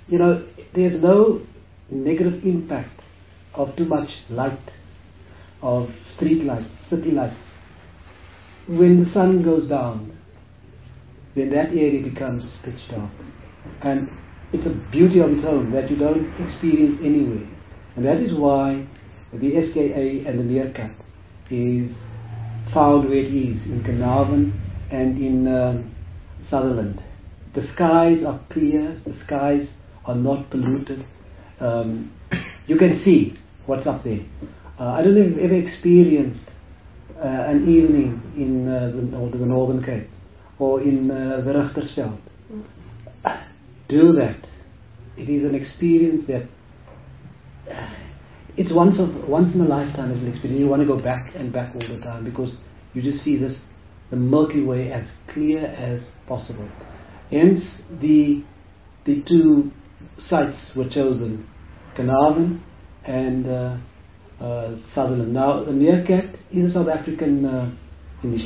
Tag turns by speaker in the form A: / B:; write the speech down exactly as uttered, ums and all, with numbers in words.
A: you know, there's no negative impact of too much light, of street lights, city lights. When the sun goes down, then that area becomes pitch dark. And it's a beauty of its own that you don't experience anywhere. And that is why the S K A and the Meerkat is found where it is, in Carnarvon and in um, Sutherland. The skies are clear, the skies are not polluted. Um, you can see what's up there. Uh, I don't know if you've ever experienced uh, an evening in uh, the, the Northern Cape or in uh, the Richtersveld. Do that. It is an experience that uh, it's once of once in a lifetime as an experience. You want to go back and back all the time because you just see this, the Milky Way, as clear as possible. Hence, the the two sites were chosen, Carnarvon and uh, uh, Sutherland. Now, the Meerkat is a South African uh, initiative.